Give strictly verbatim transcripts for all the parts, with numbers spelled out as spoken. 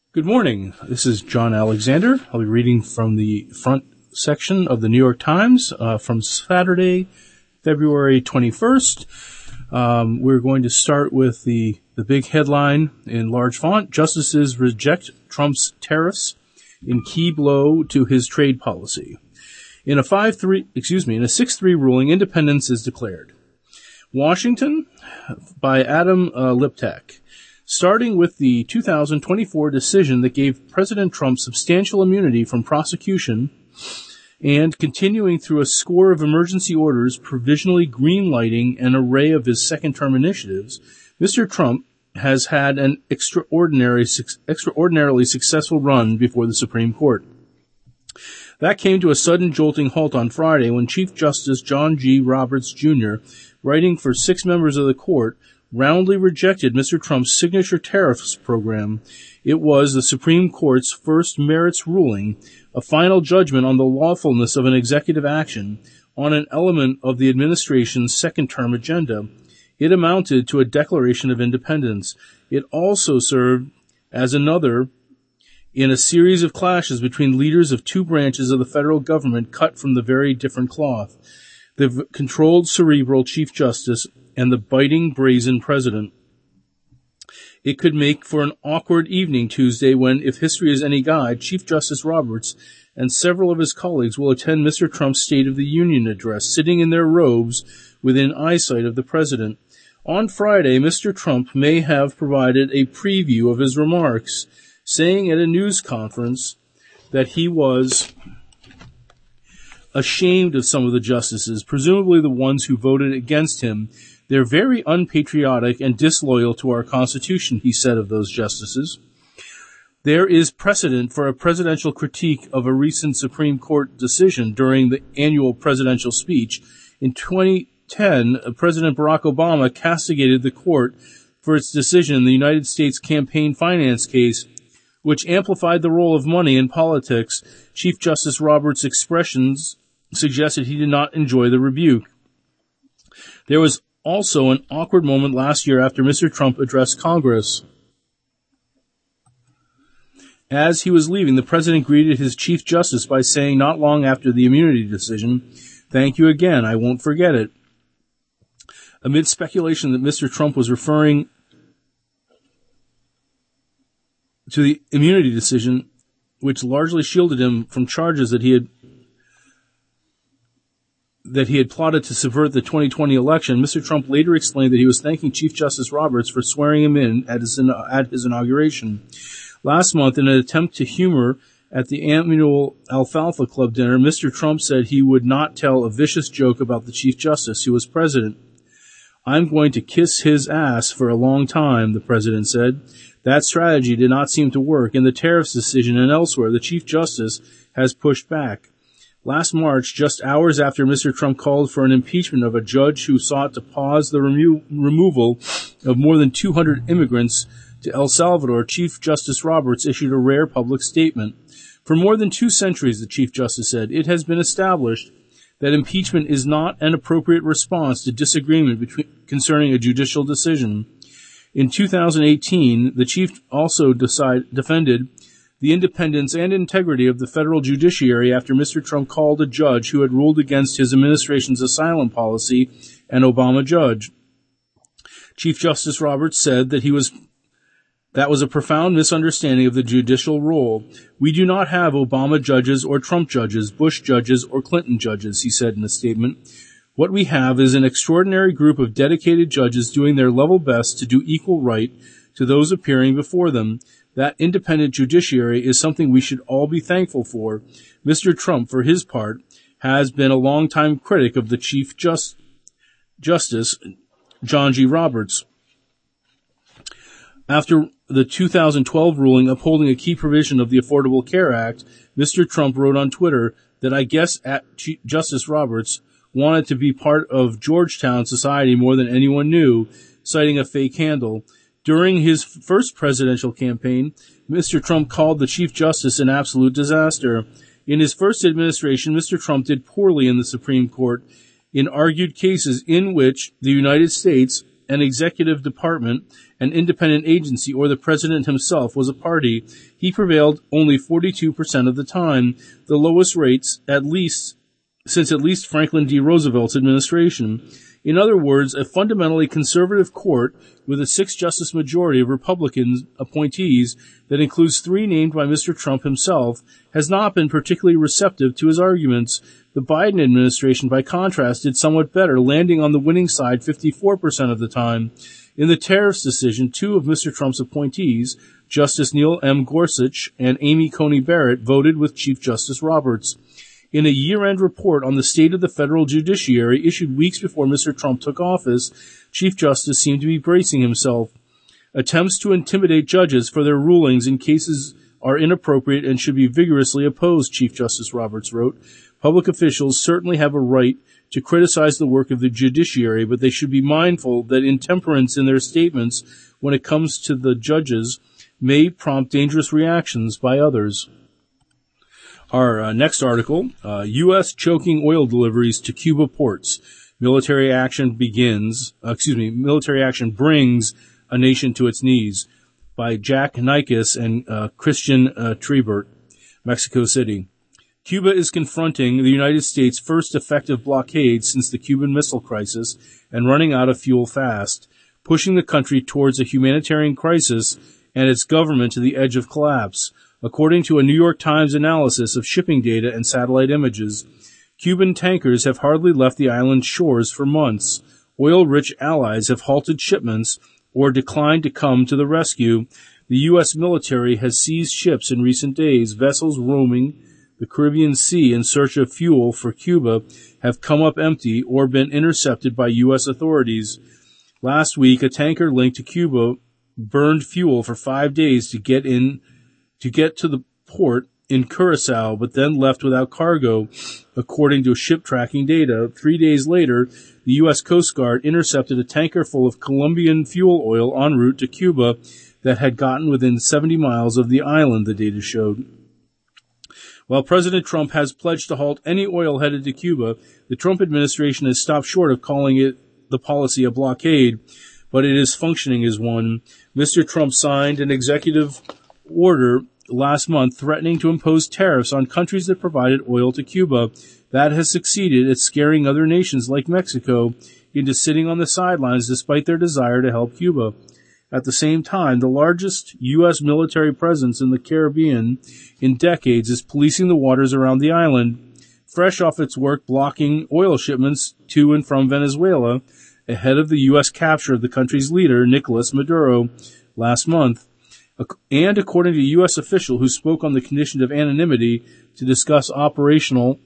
Good morning. This is John Alexander. I'll be reading from the front section of the New York Times uh, from Saturday, February twenty-first. Um, we're going to start with the, the big headline in large font. Justices reject Trump's tariffs in key blow to his trade policy. In a five three, excuse me, in a six three ruling, independence is declared. Washington by Adam uh, Liptak. Starting with the two thousand twenty-four decision that gave President Trump substantial immunity from prosecution and continuing through a score of emergency orders provisionally greenlighting an array of his second-term initiatives, Mister Trump has had an extraordinary, extraordinarily successful run before the Supreme Court. That came to a sudden jolting halt on Friday when Chief Justice John G. Roberts, Junior, writing for six members of the court, roundly rejected Mister Trump's signature tariffs program. It was the Supreme Court's first merits ruling, a final judgment on the lawfulness of an executive action on an element of the administration's second-term agenda. It amounted to a declaration of independence. It also served as another in a series of clashes between leaders of two branches of the federal government cut from the very different cloth. The controlled, cerebral Chief Justice and the biting, brazen president. It could make for an awkward evening Tuesday when, if history is any guide, Chief Justice Roberts and several of his colleagues will attend Mister Trump's State of the Union address, sitting in their robes within eyesight of the president. On Friday, Mister Trump may have provided a preview of his remarks, saying at a news conference that he was ashamed of some of the justices, presumably the ones who voted against him. They're very unpatriotic and disloyal to our Constitution, he said of those justices. There is precedent for a presidential critique of a recent Supreme Court decision during the annual presidential speech. In twenty ten, President Barack Obama castigated the court for its decision in the United States campaign finance case, which amplified the role of money in politics. Chief Justice Roberts' expressions suggested he did not enjoy the rebuke. There was also an awkward moment last year after Mister Trump addressed Congress. As he was leaving, the president greeted his Chief Justice by saying not long after the immunity decision, "Thank you again, I won't forget it." Amid speculation that Mister Trump was referring to the immunity decision, which largely shielded him from charges that he had that he had plotted to subvert the twenty twenty election, Mister Trump later explained that he was thanking Chief Justice Roberts for swearing him in at his, at his inauguration. Last month, in an attempt to humor at the annual Alfalfa Club dinner, Mister Trump said he would not tell a vicious joke about the Chief Justice who was president. "I'm going to kiss his ass for a long time," the president said. That strategy did not seem to work. In the tariffs decision and elsewhere, the Chief Justice has pushed back. Last March, just hours after Mister Trump called for an impeachment of a judge who sought to pause the remo- removal of more than two hundred immigrants to El Salvador, Chief Justice Roberts issued a rare public statement. For more than two centuries, the Chief Justice said, it has been established that impeachment is not an appropriate response to disagreement between, concerning a judicial decision. In two thousand eighteen, the chief also decide, defended the independence and integrity of the federal judiciary after Mister Trump called a judge who had ruled against his administration's asylum policy an Obama judge. Chief Justice Roberts said that he was that was a profound misunderstanding of the judicial role. "We do not have Obama judges or Trump judges, Bush judges or Clinton judges," he said in a statement. "What we have is an extraordinary group of dedicated judges doing their level best to do equal right to those appearing before them. That independent judiciary is something we should all be thankful for." Mister Trump, for his part, has been a longtime critic of the Chief Just, Justice, John G. Roberts. After the two thousand twelve ruling upholding a key provision of the Affordable Care Act, Mister Trump wrote on Twitter that I guess at Chief Justice Roberts wanted to be part of Georgetown society more than anyone knew, citing a fake handle. During his first presidential campaign, Mister Trump called the Chief Justice an absolute disaster. In his first administration, Mister Trump did poorly in the Supreme Court in argued cases in which the United States an executive department, an independent agency, or the president himself was a party, he prevailed only forty-two percent of the time, the lowest rates at least since at least Franklin D. Roosevelt's administration. In other words, a fundamentally conservative court with a six-justice majority of Republican appointees that includes three named by Mister Trump himself has not been particularly receptive to his arguments. The Biden administration, by contrast, did somewhat better, landing on the winning side fifty-four percent of the time. In the tariffs decision, two of Mister Trump's appointees, Justice Neil M. Gorsuch and Amy Coney Barrett, voted with Chief Justice Roberts. In a year-end report on the state of the federal judiciary issued weeks before Mister Trump took office, Chief Justice seemed to be bracing himself. Attempts to intimidate judges for their rulings in cases are inappropriate and should be vigorously opposed, Chief Justice Roberts wrote. Public officials certainly have a right to criticize the work of the judiciary, but they should be mindful that intemperance in their statements when it comes to the judges may prompt dangerous reactions by others. Our uh, next article, uh, U S choking oil deliveries to Cuba ports. Military action begins, uh, excuse me, military action brings a nation to its knees, by Jack Nikes and uh, Christian uh, Trebert, Mexico City. Cuba is confronting the United States' first effective blockade since the Cuban Missile Crisis and running out of fuel fast, pushing the country towards a humanitarian crisis and its government to the edge of collapse. According to a New York Times analysis of shipping data and satellite images, Cuban tankers have hardly left the island's shores for months. Oil-rich allies have halted shipments or declined to come to the rescue. The U S military has seized ships in recent days. Vessels roaming the Caribbean Sea in search of fuel for Cuba have come up empty or been intercepted by U S authorities. Last week, a tanker linked to Cuba burned fuel for five days to get in to get to the port in Curacao, but then left without cargo, according to ship tracking data. Three days later, the U S Coast Guard intercepted a tanker full of Colombian fuel oil en route to Cuba that had gotten within seventy miles of the island, the data showed. While President Trump has pledged to halt any oil headed to Cuba, the Trump administration has stopped short of calling it the policy a blockade, but it is functioning as one. Mister Trump signed an executive order last month threatening to impose tariffs on countries that provided oil to Cuba. That has succeeded at scaring other nations like Mexico into sitting on the sidelines despite their desire to help Cuba. At the same time, the largest U S military presence in the Caribbean in decades is policing the waters around the island, fresh off its work blocking oil shipments to and from Venezuela ahead of the U S capture of the country's leader, Nicolas Maduro, last month. And according to a U S official who spoke on the condition of anonymity to discuss operational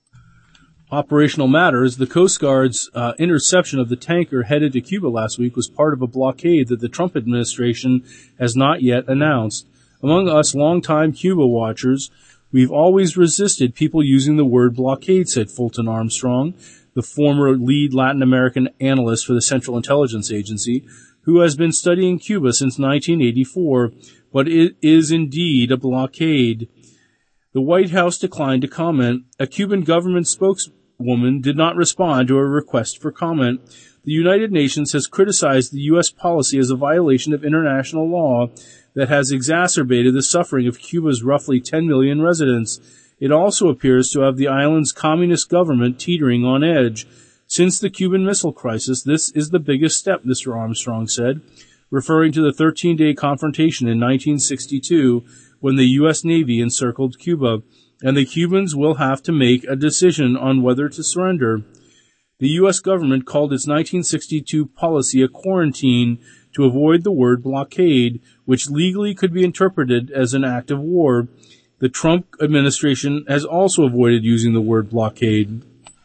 operational matters, the Coast Guard's uh, interception of the tanker headed to Cuba last week was part of a blockade that the Trump administration has not yet announced. Among us longtime Cuba watchers, we've always resisted people using the word blockade, said Fulton Armstrong, the former lead Latin American analyst for the Central Intelligence Agency, who has been studying Cuba since nineteen eighty-four, but it is indeed a blockade. The White House declined to comment. A Cuban government spokeswoman did not respond to a request for comment. The United Nations has criticized the U S policy as a violation of international law that has exacerbated the suffering of Cuba's roughly ten million residents. It also appears to have the island's communist government teetering on edge. Since the Cuban Missile Crisis, this is the biggest step, Mister Armstrong said, referring to the thirteen-day confrontation in nineteen sixty-two when the U S Navy encircled Cuba, and the Cubans will have to make a decision on whether to surrender. The U S government called its nineteen sixty-two policy a quarantine to avoid the word blockade, which legally could be interpreted as an act of war. The Trump administration has also avoided using the word blockade.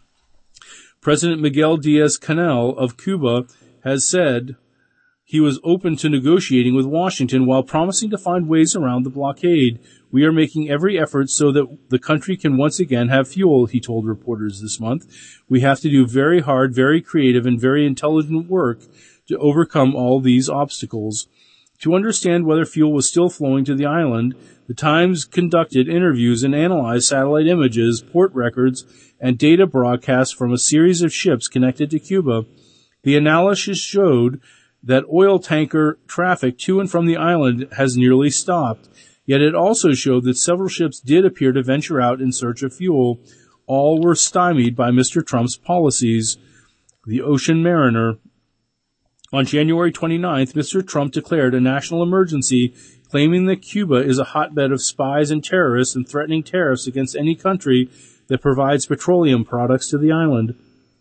President Miguel Diaz-Canel of Cuba has said he was open to negotiating with Washington while promising to find ways around the blockade. We are making every effort so that the country can once again have fuel, he told reporters this month. We have to do very hard, very creative, and very intelligent work to overcome all these obstacles. To understand whether fuel was still flowing to the island, the Times conducted interviews and analyzed satellite images, port records, and data broadcasts from a series of ships connected to Cuba. The analysis showed that oil tanker traffic to and from the island has nearly stopped, yet it also showed that several ships did appear to venture out in search of fuel. All were stymied by Mister Trump's policies. The Ocean Mariner. On January twenty-ninth, Mister Trump declared a national emergency, claiming that Cuba is a hotbed of spies and terrorists and threatening tariffs against any country that provides petroleum products to the island.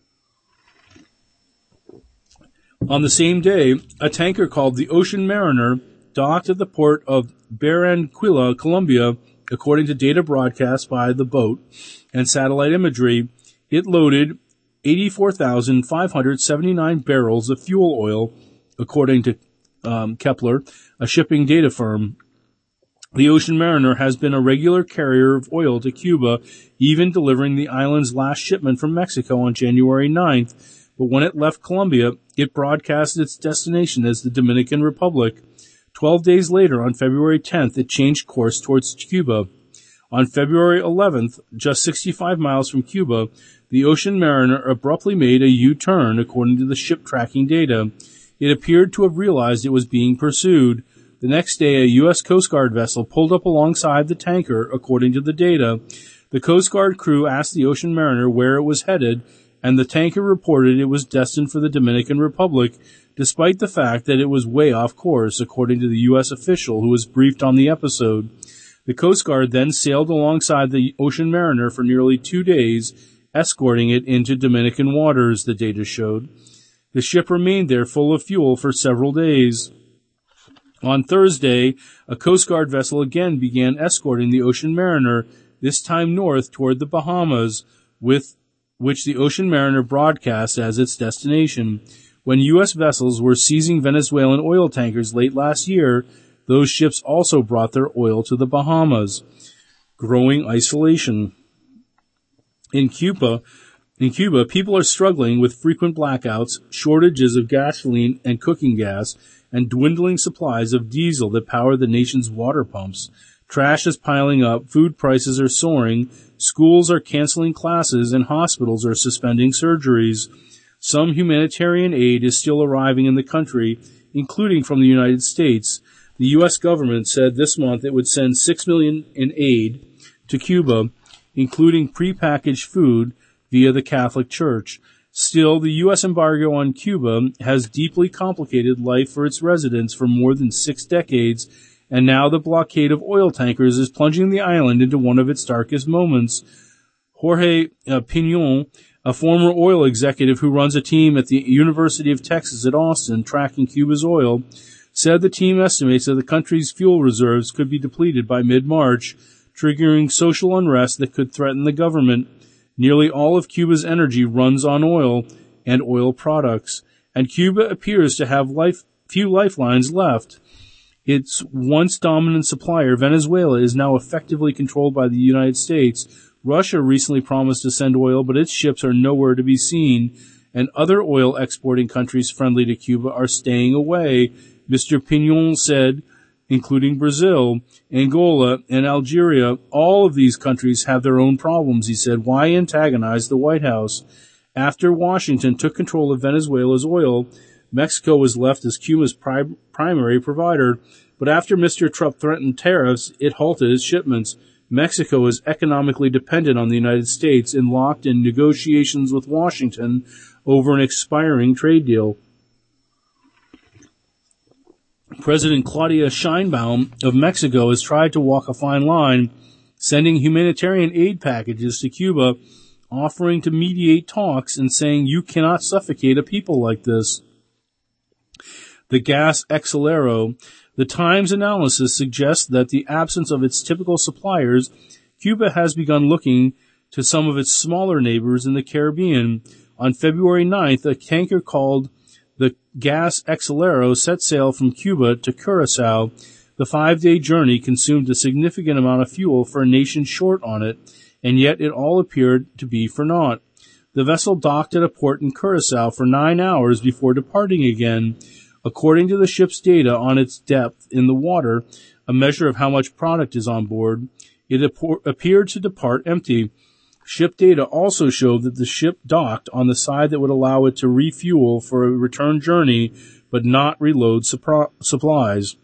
On the same day, a tanker called the Ocean Mariner docked at the port of Barranquilla, Colombia, according to data broadcast by the boat and satellite imagery. It loaded eighty-four thousand five hundred seventy-nine barrels of fuel oil, according to um, Kepler, a shipping data firm. The Ocean Mariner has been a regular carrier of oil to Cuba, even delivering the island's last shipment from Mexico on January ninth. But when it left Colombia, it broadcast its destination as the Dominican Republic. Twelve days later, on February tenth, it changed course towards Cuba. On February eleventh, just sixty-five miles from Cuba, the Ocean Mariner abruptly made a U-turn, according to the ship tracking data. It appeared to have realized it was being pursued. The next day, a U S Coast Guard vessel pulled up alongside the tanker, according to the data. The Coast Guard crew asked the Ocean Mariner where it was headed, and the tanker reported it was destined for the Dominican Republic, despite the fact that it was way off course, according to the U S official who was briefed on the episode. The Coast Guard then sailed alongside the Ocean Mariner for nearly two days, escorting it into Dominican waters, the data showed. The ship remained there full of fuel for several days. On Thursday, a Coast Guard vessel again began escorting the Ocean Mariner, this time north toward the Bahamas, with which the Ocean Mariner broadcast as its destination. When U S vessels were seizing Venezuelan oil tankers late last year, those ships also brought their oil to the Bahamas. Growing isolation. In Cuba, in Cuba, people are struggling with frequent blackouts, shortages of gasoline and cooking gas, and dwindling supplies of diesel that power the nation's water pumps. Trash is piling up, food prices are soaring, schools are canceling classes, and hospitals are suspending surgeries. Some humanitarian aid is still arriving in the country, including from the United States. The U S government said this month it would send six million dollars in aid to Cuba, including prepackaged food via the Catholic Church. Still, the U S embargo on Cuba has deeply complicated life for its residents for more than six decades, and now the blockade of oil tankers is plunging the island into one of its darkest moments. Jorge uh, Pinon, a former oil executive who runs a team at the University of Texas at Austin tracking Cuba's oil, said the team estimates that the country's fuel reserves could be depleted by mid-March, triggering social unrest that could threaten the government. Nearly all of Cuba's energy runs on oil and oil products, and Cuba appears to have life, few lifelines left. Its once dominant supplier, Venezuela, is now effectively controlled by the United States. Russia recently promised to send oil, but its ships are nowhere to be seen, and other oil exporting countries friendly to Cuba are staying away, Mister Pinon said, including Brazil, Angola, and Algeria. All of these countries have their own problems, he said. Why antagonize the White House? After Washington took control of Venezuela's oil, Mexico was left as Cuba's pri- primary provider. But after Mister Trump threatened tariffs, it halted its shipments. Mexico is economically dependent on the United States and locked in negotiations with Washington over an expiring trade deal. President Claudia Sheinbaum of Mexico has tried to walk a fine line, sending humanitarian aid packages to Cuba, offering to mediate talks and saying you cannot suffocate a people like this. The gas Excelero. The Times analysis suggests that the absence of its typical suppliers, Cuba has begun looking to some of its smaller neighbors in the Caribbean. On February ninth, a tanker called the Gas Excelero set sail from Cuba to Curacao. The five-day journey consumed a significant amount of fuel for a nation short on it, and yet it all appeared to be for naught. The vessel docked at a port in Curacao for nine hours before departing again. According to the ship's data on its depth in the water, a measure of how much product is on board, it ap- appeared to depart empty. Ship data also showed that the ship docked on the side that would allow it to refuel for a return journey, but not reload supr- supplies.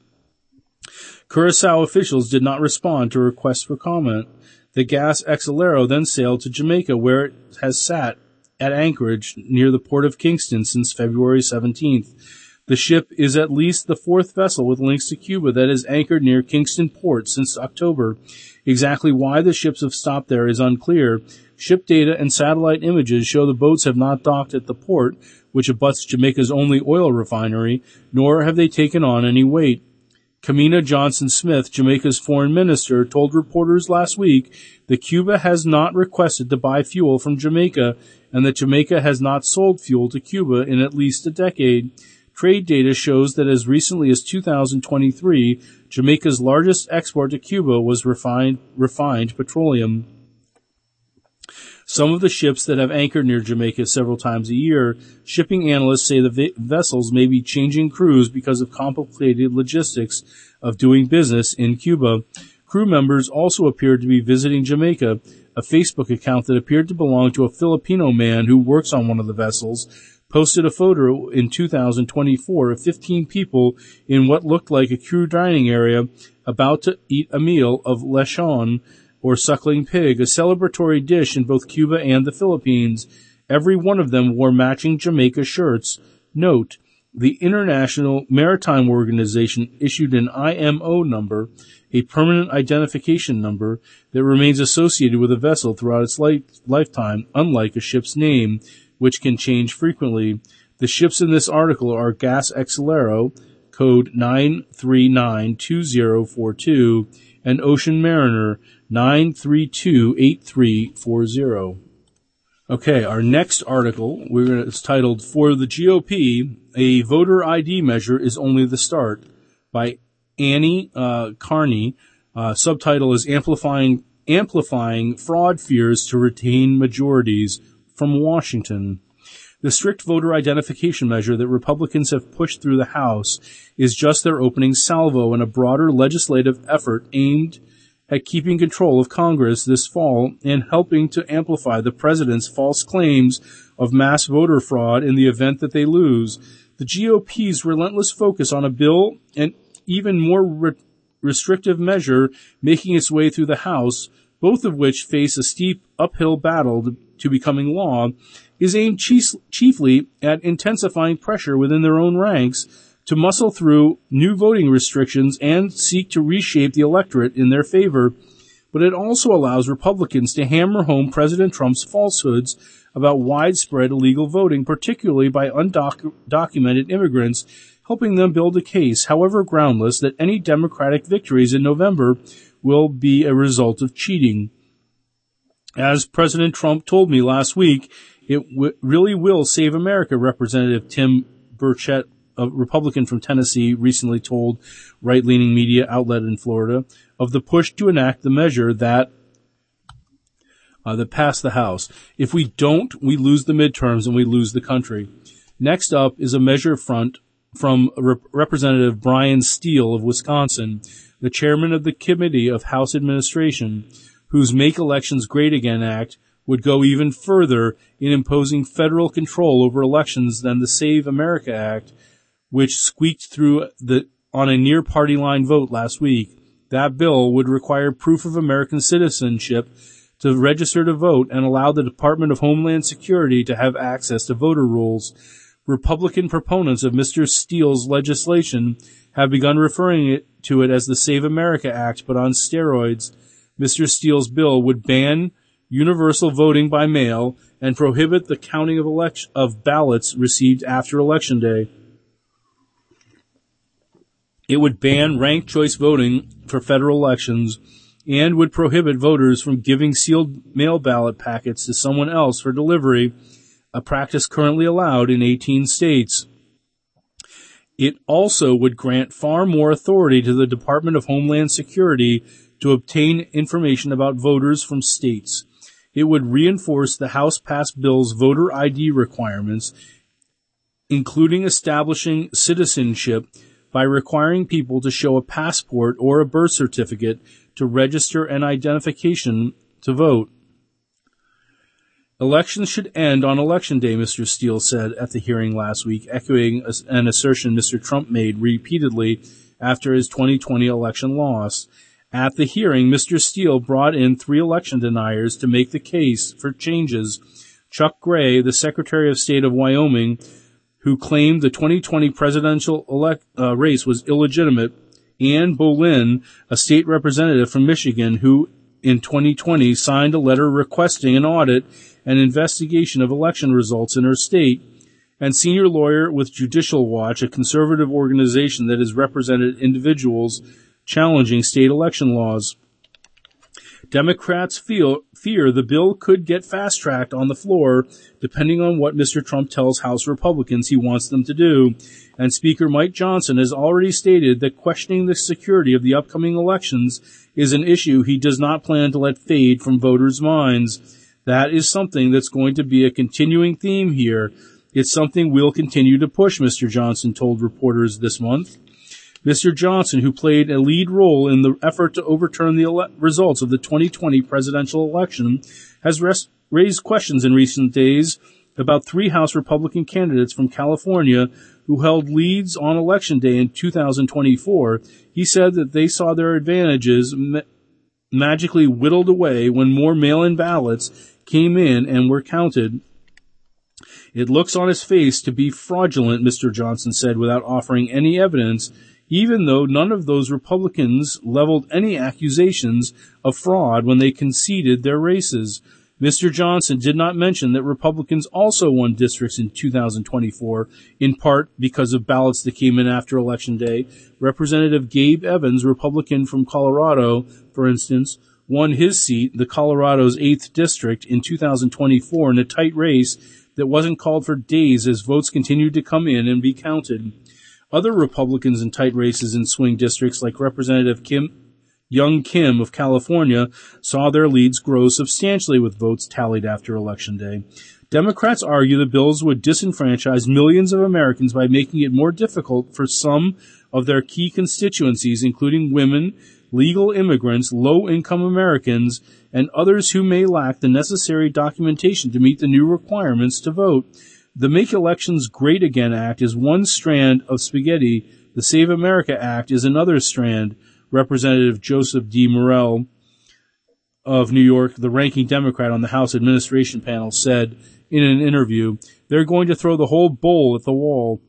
Curaçao officials did not respond to requests for comment. The Gas Exilero then sailed to Jamaica, where it has sat at anchorage near the port of Kingston since February seventeenth. The ship is at least the fourth vessel with links to Cuba that has anchored near Kingston port since October. Exactly why the ships have stopped there is unclear. Ship data and satellite images show the boats have not docked at the port, which abuts Jamaica's only oil refinery, nor have they taken on any weight. Kamina Johnson-Smith, Jamaica's foreign minister, told reporters last week that Cuba has not requested to buy fuel from Jamaica and that Jamaica has not sold fuel to Cuba in at least a decade. Trade data shows that as recently as two thousand twenty-three, Jamaica's largest export to Cuba was refined, refined petroleum. Some of the ships that have anchored near Jamaica several times a year, shipping analysts say the v- vessels may be changing crews because of complicated logistics of doing business in Cuba. Crew members also appeared to be visiting Jamaica. A Facebook account that appeared to belong to a Filipino man who works on one of the vessels posted a photo in two thousand twenty-four of fifteen people in what looked like a crew dining area about to eat a meal of lechon, or suckling pig, a celebratory dish in both Cuba and the Philippines. Every one of them wore matching Jamaica shirts. Note, the International Maritime Organization issued an I M O number, a permanent identification number, that remains associated with a vessel throughout its life, lifetime, unlike a ship's name, which can change frequently. The ships in this article are Gas Exilero, code nine three nine two zero four two, and Ocean Mariner, nine three two eight three four zero. Okay, our next article, we're gonna, it's titled, For the G O P, a Voter I D Measure is Only the Start, by Annie uh, Carney. Uh, subtitle is Amplifying Amplifying Fraud Fears to Retain Majorities, from Washington. The strict voter identification measure that Republicans have pushed through the House is just their opening salvo in a broader legislative effort aimed at keeping control of Congress this fall and helping to amplify the president's false claims of mass voter fraud in the event that they lose. The G O P's relentless focus on a bill and even more re- restrictive measure making its way through the House, both of which face a steep uphill battle to, to becoming law, is aimed chief, chiefly at intensifying pressure within their own ranks to muscle through new voting restrictions and seek to reshape the electorate in their favor. But it also allows Republicans to hammer home President Trump's falsehoods about widespread illegal voting, particularly by undocumented immigrants, helping them build a case, however groundless, that any Democratic victories in November will be a result of cheating. As President Trump told me last week, it w- really will save America, Representative Tim Burchett, a Republican from Tennessee, recently told right-leaning media outlet in Florida of the push to enact the measure that uh, that passed the House. If we don't, we lose the midterms and we lose the country. Next up is a measure front from Rep- Representative Brian Steele of Wisconsin, the chairman of the Committee of House Administration, whose Make Elections Great Again Act would go even further in imposing federal control over elections than the Save America Act, which squeaked through the on a near party line vote last week. That bill would require proof of American citizenship to register to vote and allow the Department of Homeland Security to have access to voter rolls. Republican proponents of Mister Steele's legislation have begun referring it to it as the Save America Act, but on steroids. Mister Steele's bill would ban universal voting by mail and prohibit the counting of elect- of ballots received after Election Day. It would ban ranked choice voting for federal elections and would prohibit voters from giving sealed mail ballot packets to someone else for delivery, a practice currently allowed in eighteen states. It also would grant far more authority to the Department of Homeland Security to obtain information about voters from states. It would reinforce the House-passed bill's voter I D requirements, including establishing citizenship by requiring people to show a passport or a birth certificate to register an identification to vote. Elections should end on Election Day, Mister Steele said at the hearing last week, echoing an assertion Mister Trump made repeatedly after his twenty twenty election loss. At the hearing, Mister Steele brought in three election deniers to make the case for changes. Chuck Gray, the Secretary of State of Wyoming, who claimed the twenty twenty presidential elect, uh, race was illegitimate, Ann Boleyn, a state representative from Michigan, who in twenty twenty signed a letter requesting an audit and investigation of election results in her state, and senior lawyer with Judicial Watch, a conservative organization that has represented individuals challenging state election laws. Democrats feel, fear the bill could get fast-tracked on the floor, depending on what Mister Trump tells House Republicans he wants them to do. And Speaker Mike Johnson has already stated that questioning the security of the upcoming elections is an issue he does not plan to let fade from voters' minds. That is something that's going to be a continuing theme here. It's something we'll continue to push, Mister Johnson told reporters this month. Mister Johnson, who played a lead role in the effort to overturn the ele- results of the twenty twenty presidential election, has res- raised questions in recent days about three House Republican candidates from California who held leads on Election Day in two thousand twenty-four. He said that they saw their advantages ma- magically whittled away when more mail-in ballots came in and were counted. It looks on its face to be fraudulent, Mister Johnson said, without offering any evidence, even though none of those Republicans leveled any accusations of fraud when they conceded their races. Mister Johnson did not mention that Republicans also won districts in two thousand twenty-four, in part because of ballots that came in after Election Day. Representative Gabe Evans, Republican from Colorado, for instance, won his seat, the Colorado's eighth district, in two thousand twenty-four in a tight race that wasn't called for days as votes continued to come in and be counted. Other Republicans in tight races in swing districts, like Representative Kim Young Kim of California, saw their leads grow substantially with votes tallied after Election Day. Democrats argue the bills would disenfranchise millions of Americans by making it more difficult for some of their key constituencies, including women, legal immigrants, low-income Americans, and others who may lack the necessary documentation to meet the new requirements to vote. The Make Elections Great Again Act is one strand of spaghetti. The Save America Act is another strand. Representative Joseph D. Morell of New York, the ranking Democrat on the House Administration Panel, said in an interview, "They're going to throw the whole bowl at the wall."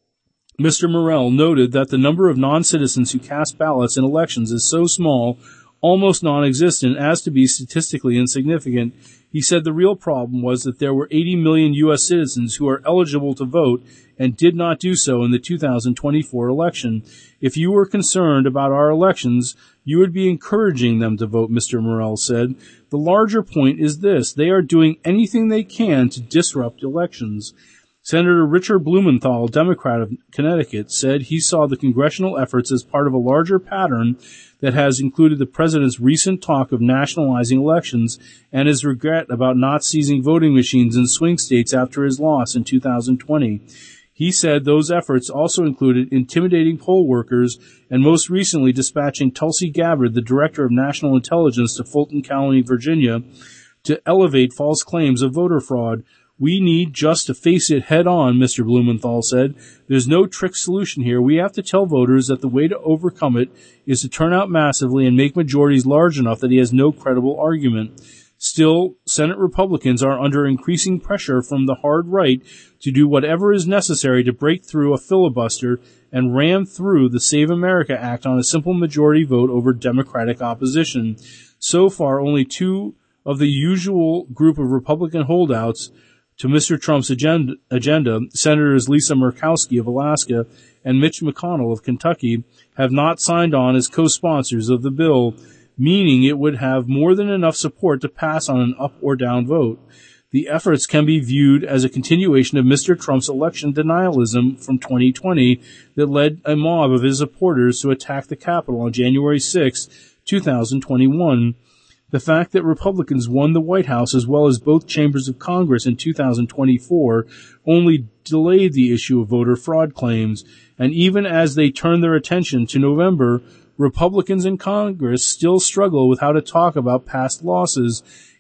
Mister Morell noted that the number of non-citizens who cast ballots in elections is so small, almost non-existent, as to be statistically insignificant. He said the real problem was that there were eighty million U S citizens who are eligible to vote and did not do so in the two thousand twenty-four election. If you were concerned about our elections, you would be encouraging them to vote, Mister Morell said. The larger point is this: they are doing anything they can to disrupt elections. Senator Richard Blumenthal, Democrat of Connecticut, said he saw the congressional efforts as part of a larger pattern that has included the president's recent talk of nationalizing elections and his regret about not seizing voting machines in swing states after his loss in two thousand twenty. He said those efforts also included intimidating poll workers and most recently dispatching Tulsi Gabbard, the director of national intelligence, to Fulton County, Virginia, to elevate false claims of voter fraud. We need just to face it head on, Mister Blumenthal said. There's no trick solution here. We have to tell voters that the way to overcome it is to turn out massively and make majorities large enough that he has no credible argument. Still, Senate Republicans are under increasing pressure from the hard right to do whatever is necessary to break through a filibuster and ram through the Save America Act on a simple majority vote over Democratic opposition. So far, only two of the usual group of Republican holdouts to Mister Trump's agenda, agenda, Senators Lisa Murkowski of Alaska and Mitch McConnell of Kentucky, have not signed on as co-sponsors of the bill, meaning it would have more than enough support to pass on an up or down vote. The efforts can be viewed as a continuation of Mister Trump's election denialism from twenty twenty that led a mob of his supporters to attack the Capitol on January sixth, two thousand twenty-one. The fact that Republicans won the White House as well as both chambers of Congress in two thousand twenty-four only delayed the issue of voter fraud claims, and even as they turn their attention to November, Republicans in Congress still struggle with how to talk about past losses.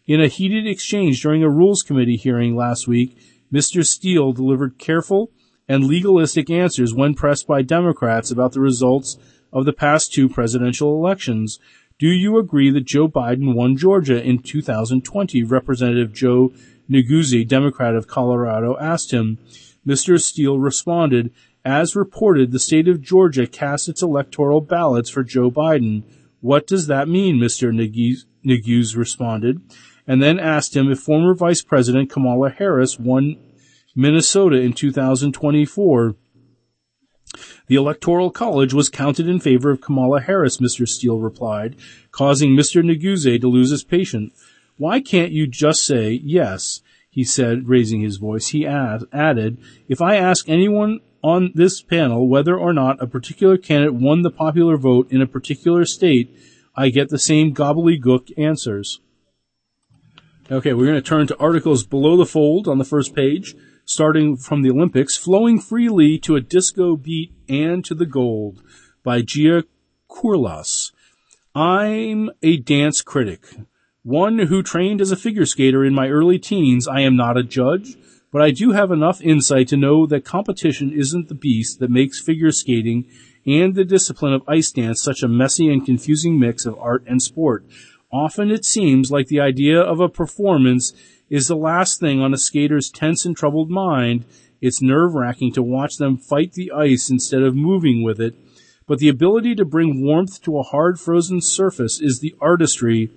In a heated exchange during a Rules Committee hearing last week, Mister Steele delivered careful and legalistic answers when pressed by Democrats about the results of the past two presidential elections. Do you agree that Joe Biden won Georgia in two thousand twenty? Representative Joe Neguzzi, Democrat of Colorado, asked him. Mister Steele responded, as reported, the state of Georgia cast its electoral ballots for Joe Biden. What does that mean? Mister Neguzzi responded, and then asked him if former Vice President Kamala Harris won Minnesota in two thousand twenty-four. The Electoral College was counted in favor of Kamala Harris, Mister Steele replied, causing Mister Neguzzi to lose his patience. Why can't you just say yes? He said, raising his voice. He add, added, if I ask anyone on this panel whether or not a particular candidate won the popular vote in a particular state, I get the same gobbledygook answers. Okay, we're going to turn to articles below the fold on the first page, starting from the Olympics, Flowing Freely to a Disco Beat and to the Gold by Gia Kurlas. I'm a dance critic. One who trained as a figure skater in my early teens, I am not a judge, but I do have enough insight to know that competition isn't the beast that makes figure skating and the discipline of ice dance such a messy and confusing mix of art and sport. Often it seems like the idea of a performance is the last thing on a skater's tense and troubled mind. It's nerve-wracking to watch them fight the ice instead of moving with it, but the ability to bring warmth to a hard frozen surface is the artistry,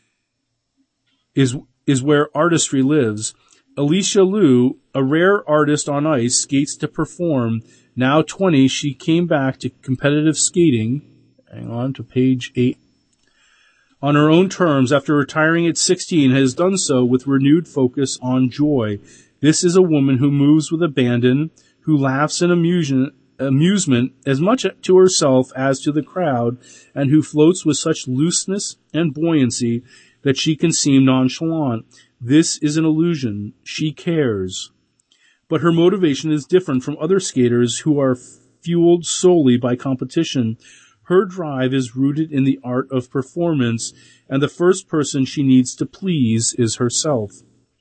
is, is where artistry lives. Alicia Liu, a rare artist on ice, skates to perform. Now twenty, she came back to competitive skating. Hang on to page eight. On her own terms, after retiring at sixteen, has done so with renewed focus on joy. This is a woman who moves with abandon, who laughs in amusement, amusement as much to herself as to the crowd, and who floats with such looseness and buoyancy that she can seem nonchalant. This is an illusion. She cares. But her motivation is different from other skaters who are fueled solely by competition. Her drive is rooted in the art of performance, and the first person she needs to please is herself.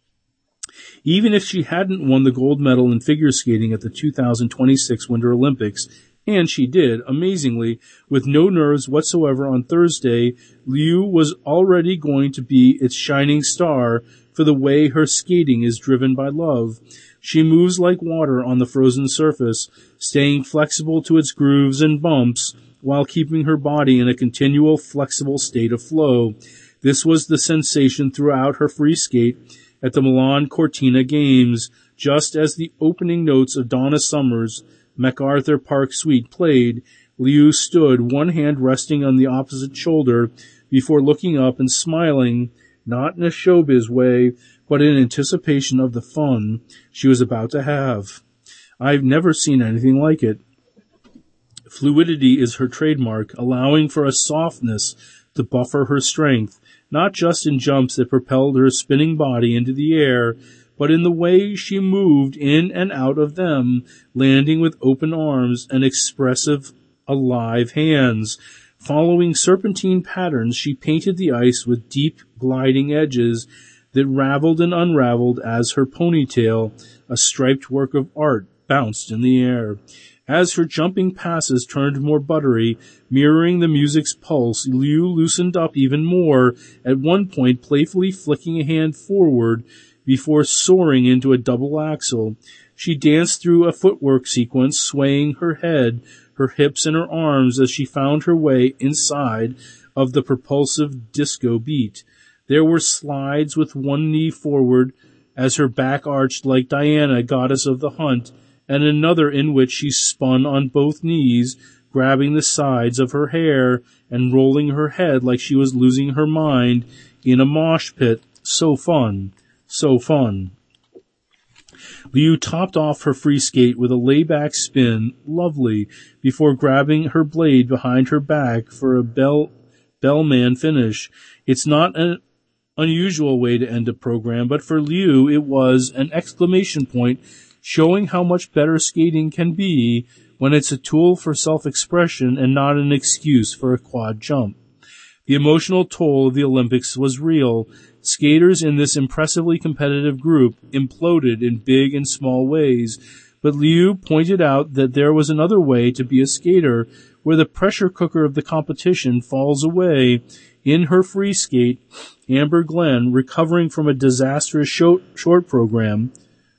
Even if she hadn't won the gold medal in figure skating at the two thousand twenty-six Winter Olympics, and she did, amazingly, with no nerves whatsoever on Thursday, Liu was already going to be its shining star for the way her skating is driven by love. She moves like water on the frozen surface, staying flexible to its grooves and bumps, while keeping her body in a continual flexible state of flow. This was the sensation throughout her free skate at the Milan Cortina Games, just as the opening notes of Donna Summer's MacArthur Park Suite played. Liu stood, one hand resting on the opposite shoulder, before looking up and smiling, not in a showbiz way, but in anticipation of the fun she was about to have. I've never seen anything like it. Fluidity is her trademark, allowing for a softness to buffer her strength, not just in jumps that propelled her spinning body into the air, but in the way she moved in and out of them, landing with open arms and expressive, alive hands. Following serpentine patterns, she painted the ice with deep, gliding edges that raveled and unraveled as her ponytail, a striped work of art, bounced in the air. As her jumping passes turned more buttery, mirroring the music's pulse, Liu loosened up even more, at one point playfully flicking a hand forward before soaring into a double axel. She danced through a footwork sequence, swaying her head, her hips, and her arms as she found her way inside of the propulsive disco beat. There were slides with one knee forward as her back arched like Diana, goddess of the hunt, and another in which she spun on both knees, grabbing the sides of her hair and rolling her head like she was losing her mind in a mosh pit. So fun. So fun. Liu topped off her free skate with a layback spin, lovely, before grabbing her blade behind her back for a bell bellman finish. It's not an unusual way to end a program, but for Liu it was an exclamation point, showing how much better skating can be when it's a tool for self-expression and not an excuse for a quad jump. The emotional toll of the Olympics was real. Skaters in this impressively competitive group imploded in big and small ways. But Liu pointed out that there was another way to be a skater, where the pressure cooker of the competition falls away. In her free skate, Amber Glenn, recovering from a disastrous short, short program,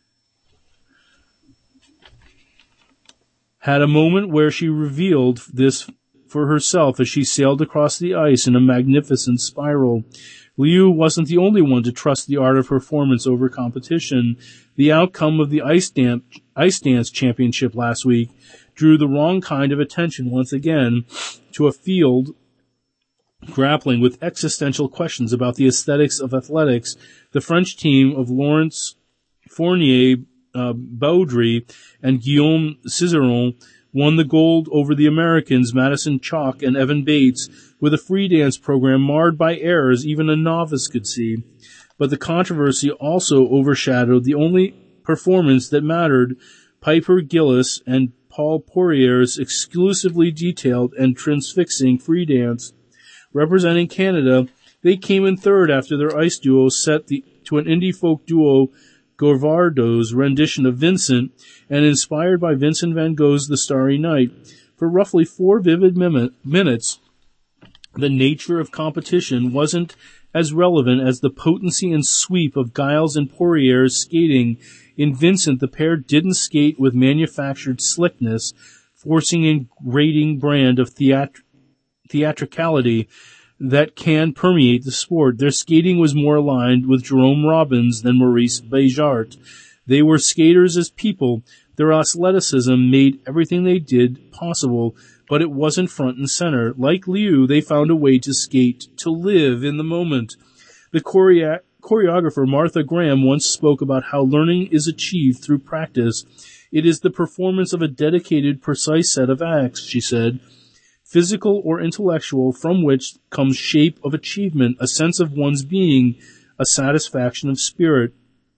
had a moment where she revealed this for herself as she sailed across the ice in a magnificent spiral. Liu wasn't the only one to trust the art of performance over competition. The outcome of the ice dance, ice dance championship last week drew the wrong kind of attention once again to a field grappling with existential questions about the aesthetics of athletics. The French team of Laurence Fournier, uh, Baudry, and Guillaume Cizeron won the gold over the Americans Madison Chalk and Evan Bates, with a free dance program marred by errors even a novice could see. But the controversy also overshadowed the only performance that mattered, Piper Gillis and Paul Poirier's exclusively detailed and transfixing free dance. Representing Canada, they came in third after their ice duo set the, to an indie folk duo Gorvardo's rendition of Vincent, and inspired by Vincent van Gogh's The Starry Night. For roughly four vivid mim- minutes, the nature of competition wasn't as relevant as the potency and sweep of Giles and Poirier's skating. In Vincent, the pair didn't skate with manufactured slickness, forcing a grating brand of theat- theatricality that can permeate the sport. Their skating was more aligned with Jerome Robbins than Maurice Béjart. They were skaters as people. Their athleticism made everything they did possible, but it wasn't front and center. Like Liu, they found a way to skate, to live in the moment. The choreo- choreographer Martha Graham once spoke about how learning is achieved through practice. It is the performance of a dedicated, precise set of acts, she said, physical or intellectual, from which comes shape of achievement, a sense of one's being, a satisfaction of spirit.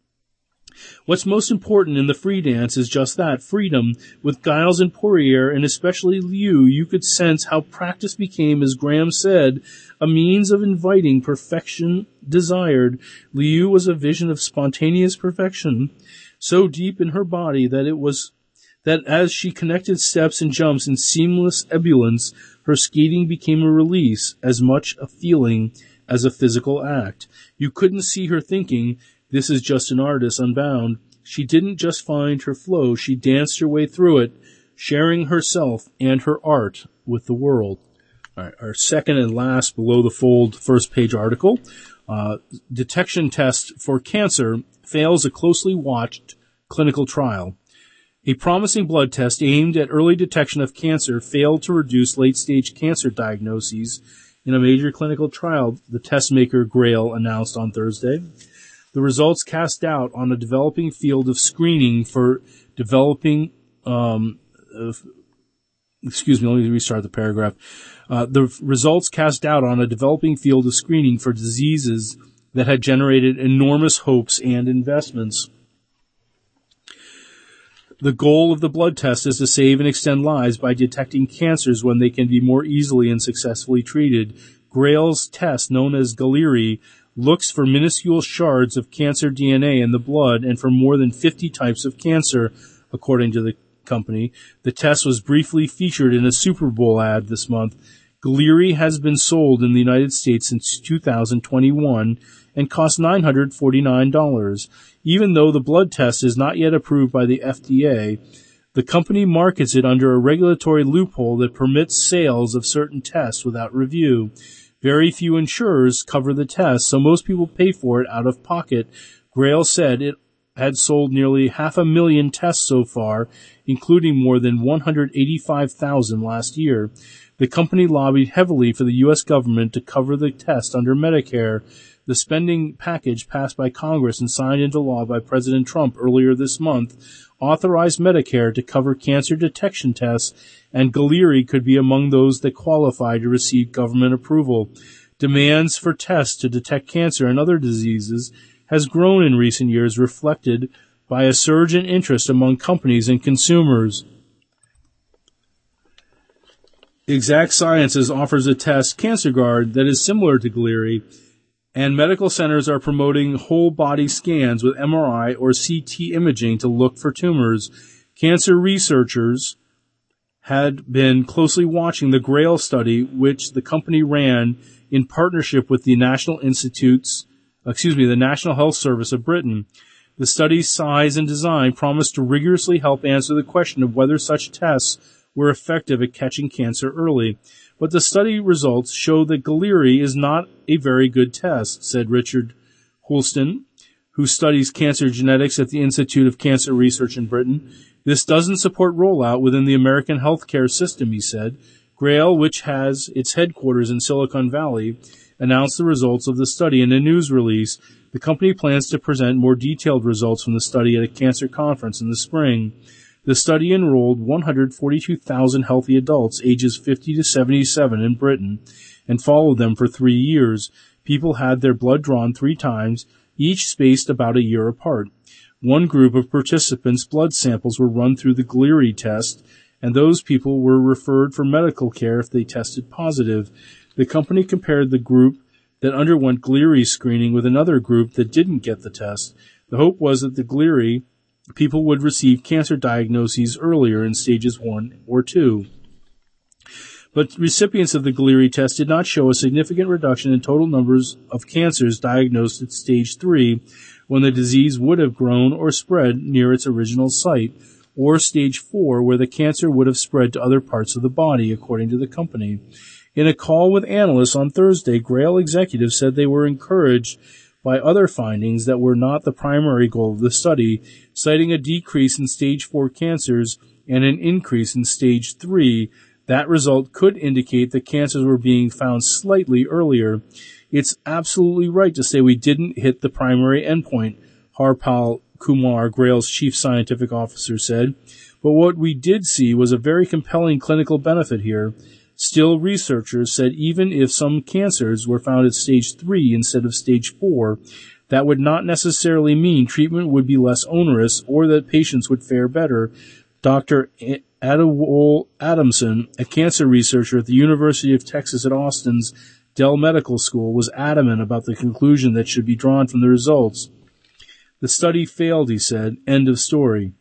What's most important in the free dance is just that, freedom. With Giles and Poirier, and especially Liu, you could sense how practice became, as Graham said, a means of inviting perfection desired. Liu was a vision of spontaneous perfection, so deep in her body that it was that as she connected steps and jumps in seamless ebullience, her skating became a release, as much a feeling as a physical act. You couldn't see her thinking, this is just an artist unbound. She didn't just find her flow, she danced her way through it, sharing herself and her art with the world. All right, our second and last below the fold first page article, uh, detection test for cancer fails a closely watched clinical trial. A promising blood test aimed at early detection of cancer failed to reduce late-stage cancer diagnoses in a major clinical trial, the test maker Grail announced on Thursday. The results cast doubt on a developing field of screening for developing, um, uh, excuse me, let me restart the paragraph. Uh, the results cast doubt on a developing field of screening for diseases that had generated enormous hopes and investments. The goal of the blood test is to save and extend lives by detecting cancers when they can be more easily and successfully treated. Grail's test, known as Galleri, looks for minuscule shards of cancer D N A in the blood and for more than fifty types of cancer, according to the company. The test was briefly featured in a Super Bowl ad this month. Galleri has been sold in the United States since two thousand twenty-one and costs nine hundred forty-nine dollars. Even though the blood test is not yet approved by the F D A, the company markets it under a regulatory loophole that permits sales of certain tests without review. Very few insurers cover the test, so most people pay for it out of pocket. Grail said it had sold nearly half a million tests so far, including more than one hundred eighty-five thousand last year. The company lobbied heavily for the U S government to cover the test under Medicare. The spending package passed by Congress and signed into law by President Trump earlier this month authorized Medicare to cover cancer detection tests, and Galleri could be among those that qualify to receive government approval. Demands for tests to detect cancer and other diseases has grown in recent years, reflected by a surge in interest among companies and consumers. Exact Sciences offers a test, CancerGuard, that is similar to Glieri, and medical centers are promoting whole-body scans with M R I or C T imaging to look for tumors. Cancer researchers had been closely watching the GRAIL study, which the company ran in partnership with the National Institutes, excuse me, the National Health Service of Britain. The study's size and design promised to rigorously help answer the question of whether such tests were effective at catching cancer early. But the study results show that Glieri is not a very good test, said Richard Houlston, who studies cancer genetics at the Institute of Cancer Research in Britain. This doesn't support rollout within the American healthcare system, he said. GRAIL, which has its headquarters in Silicon Valley, announced the results of the study in a news release. The company plans to present more detailed results from the study at a cancer conference in the spring. The study enrolled one hundred forty-two thousand healthy adults ages fifty to seventy-seven in Britain and followed them for three years. People had their blood drawn three times, each spaced about a year apart. One group of participants' blood samples were run through the Glieri test, and those people were referred for medical care if they tested positive. The company compared the group that underwent Glieri screening with another group that didn't get the test. The hope was that the Glieri people would receive cancer diagnoses earlier in stages one or two. But recipients of the Glieri test did not show a significant reduction in total numbers of cancers diagnosed at stage three, when the disease would have grown or spread near its original site, or stage four, where the cancer would have spread to other parts of the body, according to the company. In a call with analysts on Thursday, GRAIL executives said they were encouraged by other findings that were not the primary goal of the study, citing a decrease in stage four cancers and an increase in stage three. That result could indicate that cancers were being found slightly earlier. It's absolutely right to say we didn't hit the primary endpoint, Harpal Kumar, GRAIL's chief scientific officer, said. But what we did see was a very compelling clinical benefit here. Still, researchers said even if some cancers were found at stage three instead of stage four, that would not necessarily mean treatment would be less onerous or that patients would fare better. Doctor Adewole Adamson, a cancer researcher at the University of Texas at Austin's Dell Medical School, was adamant about the conclusion that should be drawn from the results. The study failed, he said. End of story.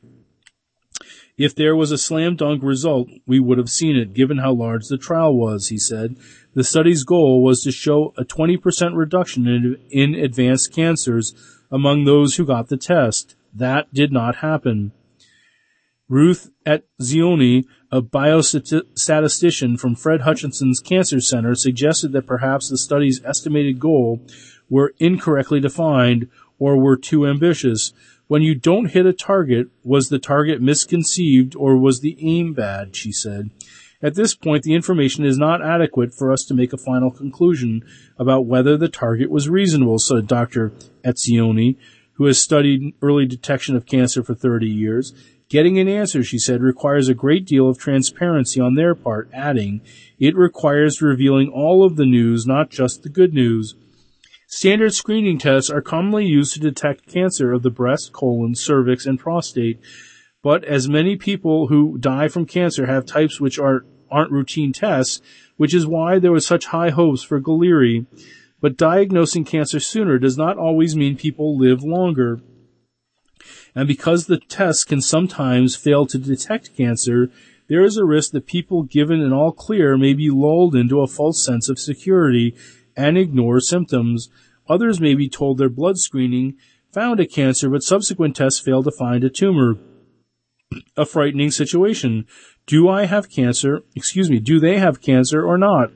If there was a slam-dunk result, we would have seen it, given how large the trial was, he said. The study's goal was to show a twenty percent reduction in, in advanced cancers among those who got the test. That did not happen. Ruth Etzioni, a biostatistician from Fred Hutchinson's Cancer Center, suggested that perhaps the study's estimated goal were incorrectly defined or were too ambitious. When you don't hit a target, was the target misconceived or was the aim bad, she said. At this point, the information is not adequate for us to make a final conclusion about whether the target was reasonable, said Doctor Etzioni, who has studied early detection of cancer for thirty years. Getting an answer, she said, requires a great deal of transparency on their part, adding, it requires revealing all of the news, not just the good news. Standard screening tests are commonly used to detect cancer of the breast, colon, cervix, and prostate, but as many people who die from cancer have types which are, aren't routine tests, which is why there was such high hopes for Glieri. But diagnosing cancer sooner does not always mean people live longer. And because the tests can sometimes fail to detect cancer, there is a risk that people given an all clear may be lulled into a false sense of security and ignore symptoms. Others may be told their blood screening found a cancer, but subsequent tests failed to find a tumor. A frightening situation. Do I have cancer? Excuse me, do they have cancer or not?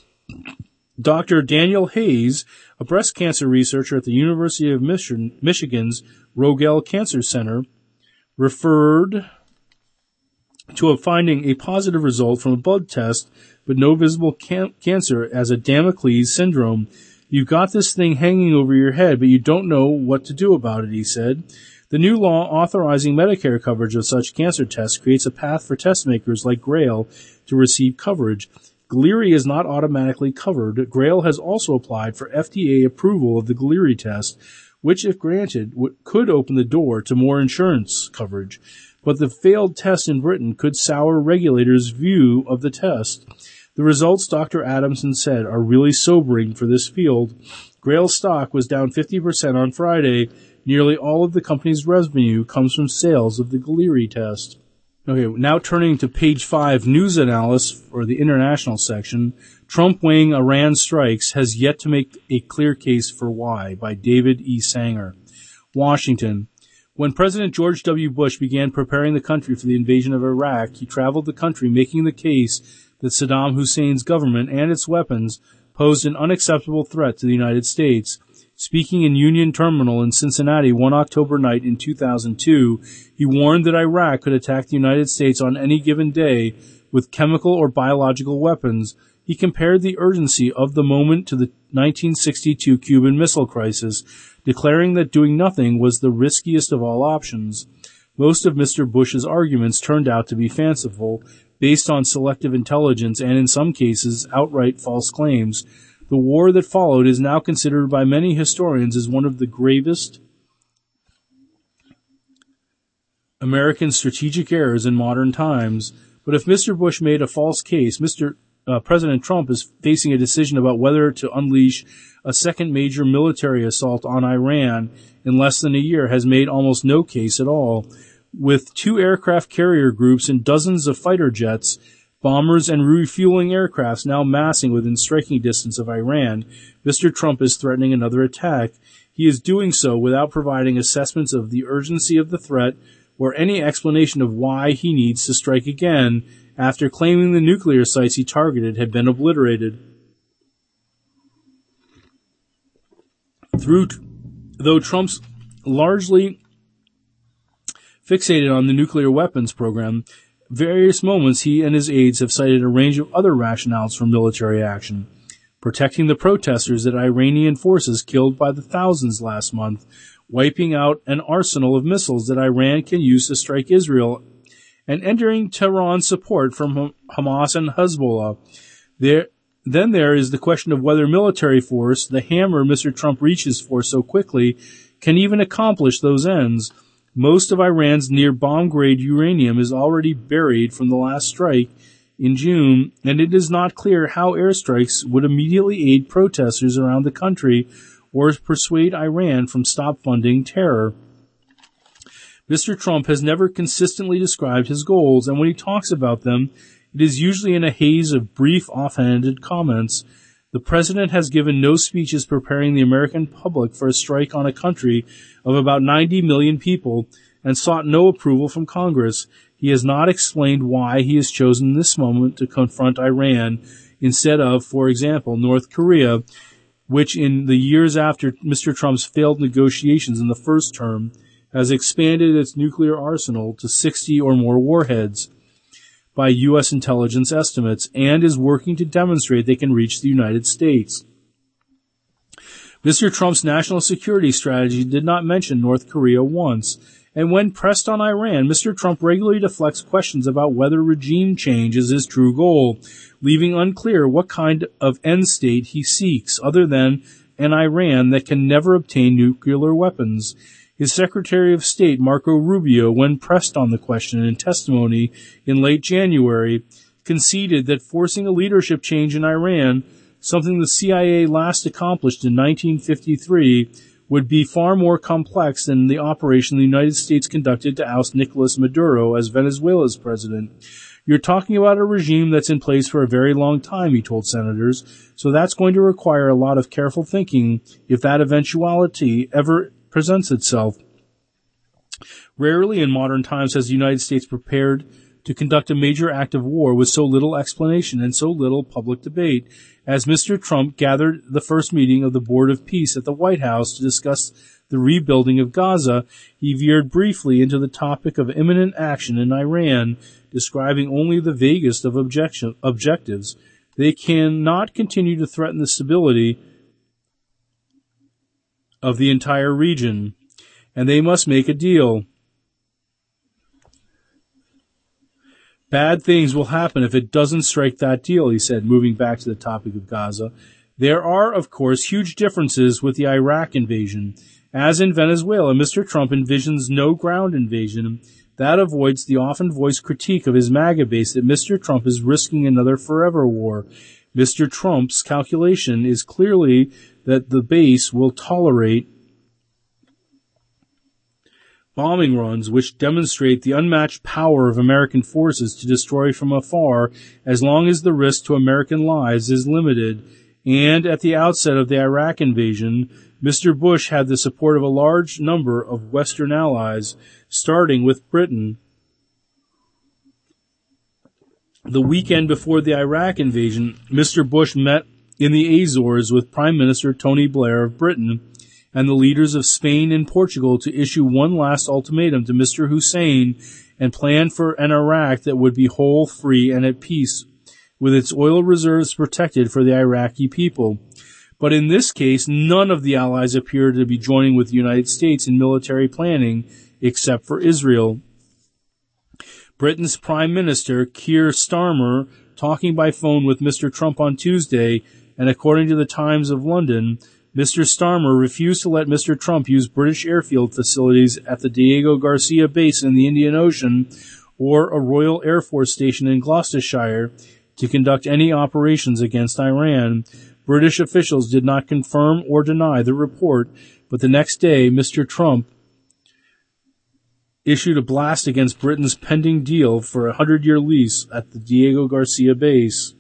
Doctor Daniel Hayes, a breast cancer researcher at the University of Michigan, Michigan's Rogel Cancer Center, referred to a finding a positive result from a blood test, but no visible can- cancer as a Damocles syndrome. You've got this thing hanging over your head, but you don't know what to do about it, he said. The new law authorizing Medicare coverage of such cancer tests creates a path for test makers like GRAIL to receive coverage. Glieri is not automatically covered. GRAIL has also applied for F D A approval of the Glieri test, which, if granted, w- could open the door to more insurance coverage. but the failed test in Britain could sour regulators' view of the test. The results, Doctor Adamson said, are really sobering for this field. Grail stock was down fifty percent on Friday. Nearly all of the company's revenue comes from sales of the Galleri test. Okay, now turning to page five, news analysis for the international section. Trump weighing Iran strikes has yet to make a clear case for why, by David E. Sanger. Washington. When President George W. Bush began preparing the country for the invasion of Iraq, he traveled the country making the case that Saddam Hussein's government and its weapons posed an unacceptable threat to the United States. Speaking in Union Terminal in Cincinnati one October night in two thousand two, he warned that Iraq could attack the United States on any given day with chemical or biological weapons. He compared the urgency of the moment to the nineteen sixty-two Cuban Missile Crisis, declaring that doing nothing was the riskiest of all options. Most of Mister Bush's arguments turned out to be fanciful, based on selective intelligence and, in some cases, outright false claims. The war that followed is now considered by many historians as one of the gravest American strategic errors in modern times. But if Mister Bush made a false case, Mister Uh, President Trump is facing a decision about whether to unleash a second major military assault on Iran in less than a year has made almost no case at all. With two aircraft carrier groups and dozens of fighter jets, bombers, and refueling aircrafts now massing within striking distance of Iran, Mister Trump is threatening another attack. He is doing so without providing assessments of the urgency of the threat or any explanation of why he needs to strike again after claiming the nuclear sites he targeted had been obliterated. Through, though Trump's largely fixated on the nuclear weapons program, various moments he and his aides have cited a range of other rationales for military action. Protecting the protesters that Iranian forces killed by the thousands last month, wiping out an arsenal of missiles that Iran can use to strike Israel, and entering Tehran's support from Hamas and Hezbollah. There, then there is the question of whether military force, the hammer Mister Trump reaches for so quickly, can even accomplish those ends. Most of Iran's near-bomb-grade uranium is already buried from the last strike in June, and it is not clear how airstrikes would immediately aid protesters around the country or persuade Iran from stop funding terror. Mister Trump has never consistently described his goals, and when he talks about them, it is usually in a haze of brief, offhanded comments. The president has given no speeches preparing the American public for a strike on a country of about ninety million people and sought no approval from Congress. He has not explained why he has chosen this moment to confront Iran instead of, for example, North Korea, which in the years after Mister Trump's failed negotiations in the first term has expanded its nuclear arsenal to sixty or more warheads by U S intelligence estimates and is working to demonstrate they can reach the United States. Mister Trump's national security strategy did not mention North Korea once, and when pressed on Iran, Mister Trump regularly deflects questions about whether regime change is his true goal, leaving unclear what kind of end state he seeks other than an Iran that can never obtain nuclear weapons. His Secretary of State, Marco Rubio, when pressed on the question in testimony in late January, conceded that forcing a leadership change in Iran, something the C I A last accomplished in nineteen fifty-three, would be far more complex than the operation the United States conducted to oust Nicolas Maduro as Venezuela's president. You're talking about a regime that's in place for a very long time, he told senators, so that's going to require a lot of careful thinking if that eventuality ever presents itself. Rarely in modern times has the United States prepared to conduct a major act of war with so little explanation and so little public debate. As Mister Trump gathered the first meeting of the Board of Peace at the White House to discuss the rebuilding of Gaza, he veered briefly into the topic of imminent action in Iran, describing only the vaguest of objection, objectives. They cannot continue to threaten the stability of the entire region, and they must make a deal. Bad things will happen if it doesn't strike that deal, he said, moving back to the topic of Gaza. There are, of course, huge differences with the Iraq invasion. As in Venezuela, Mister Trump envisions no ground invasion. That avoids the often voiced critique of his MAGA base that Mister Trump is risking another forever war. Mister Trump's calculation is clearly that the base will tolerate bombing runs which demonstrate the unmatched power of American forces to destroy from afar as long as the risk to American lives is limited. And at the outset of the Iraq invasion, Mister Bush had the support of a large number of Western allies, starting with Britain. The weekend before the Iraq invasion, Mister Bush met in the Azores with Prime Minister Tony Blair of Britain and the leaders of Spain and Portugal to issue one last ultimatum to Mister Hussein and plan for an Iraq that would be whole, free, and at peace, with its oil reserves protected for the Iraqi people. But in this case, none of the allies appeared to be joining with the United States in military planning, except for Israel. Britain's Prime Minister, Keir Starmer, talking by phone with Mister Trump on Tuesday, and according to the Times of London, Mister Starmer refused to let Mister Trump use British airfield facilities at the Diego Garcia base in the Indian Ocean or a Royal Air Force station in Gloucestershire to conduct any operations against Iran. British officials did not confirm or deny the report, but the next day, Mister Trump issued a blast against Britain's pending deal for a hundred-year lease at the Diego Garcia base.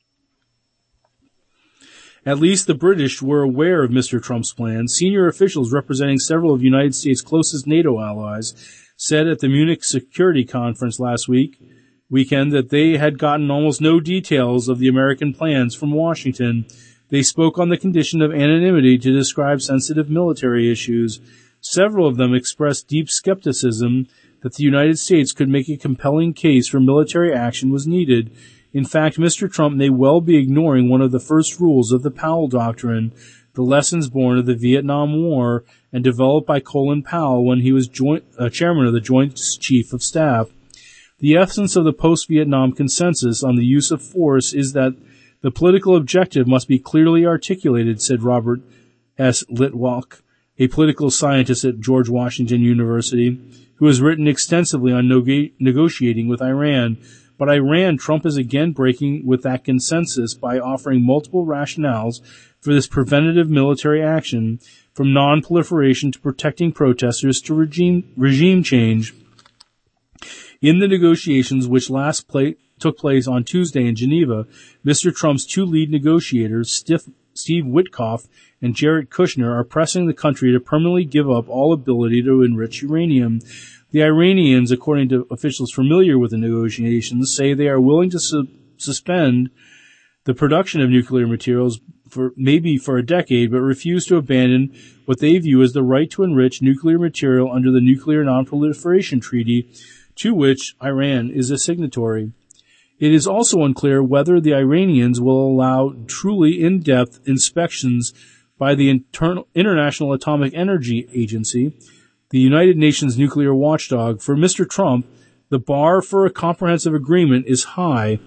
At least the British were aware of Mister Trump's plan. Senior officials representing several of the United States' closest NATO allies said at the Munich Security Conference last week, weekend that they had gotten almost no details of the American plans from Washington. They spoke on the condition of anonymity to describe sensitive military issues. Several of them expressed deep skepticism that the United States could make a compelling case for military action was needed. In fact, Mister Trump may well be ignoring one of the first rules of the Powell Doctrine, the lessons born of the Vietnam War and developed by Colin Powell when he was joint, uh, chairman of the Joint Chief of Staff. The essence of the post-Vietnam consensus on the use of force is that the political objective must be clearly articulated, said Robert S. Litwak, a political scientist at George Washington University, who has written extensively on neg- negotiating with Iran. But Iran, Trump is again breaking with that consensus by offering multiple rationales for this preventative military action, from non-proliferation to protecting protesters to regime, regime change. In the negotiations which last play, took place on Tuesday in Geneva, Mister Trump's two lead negotiators, Steve, Steve Witkoff and Jared Kushner, are pressing the country to permanently give up all ability to enrich uranium. The Iranians, according to officials familiar with the negotiations, say they are willing to su- suspend the production of nuclear materials for maybe for a decade, but refuse to abandon what they view as the right to enrich nuclear material under the Nuclear Non-Proliferation Treaty, to which Iran is a signatory. It is also unclear whether the Iranians will allow truly in-depth inspections by the Internal, International Atomic Energy Agency, the United Nations nuclear watchdog. For Mister Trump, the bar for a comprehensive agreement is high.